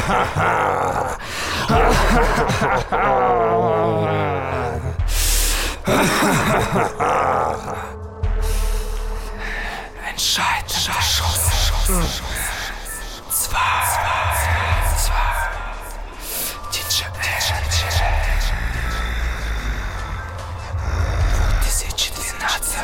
Entscheidender Schuss. 2. DJ 2012.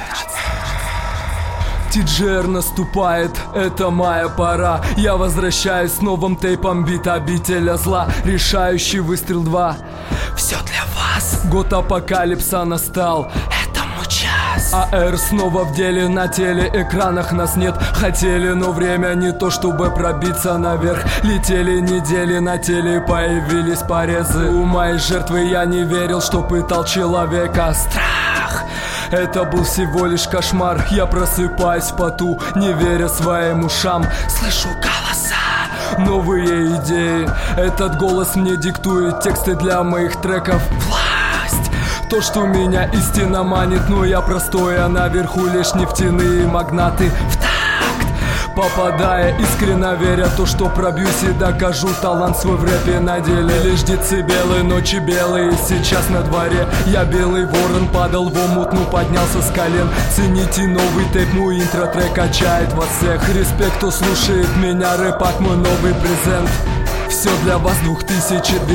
TGR наступает, это моя пора. Я возвращаюсь с новым тейпом бит обителя зла. Решающий выстрел 2. Все для вас. Год апокалипса настал. Этому час. АР снова в деле, на телеэкранах нас нет. Хотели, но время не то, чтобы пробиться наверх. Летели недели, на теле появились порезы. У моей жертвы я не верил, что пытал человека. Страх. Это был всего лишь кошмар. Я просыпаюсь в поту, не веря своим ушам. Слышу голоса. Новые идеи. Этот голос мне диктует тексты для моих треков. Власть. То, что меня истинно манит, но я простой, а наверху лишь нефтяные магнаты. В такт. Попадая, искренне веря то, что пробьюсь и докажу талант свой в рэпе на деле. Лишь децибелы, ночи белые, сейчас на дворе. Я белый ворон, падал в омут, ну поднялся с колен. Цените новый тейп, мой интро-трек качает вас всех. Респект, кто слушает меня, рэп-ак мой новый презент. Все для вас,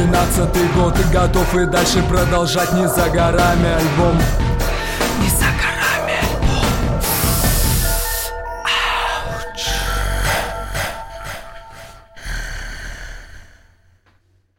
2012 год. И готов и дальше продолжать, не за горами альбом. Не за горами.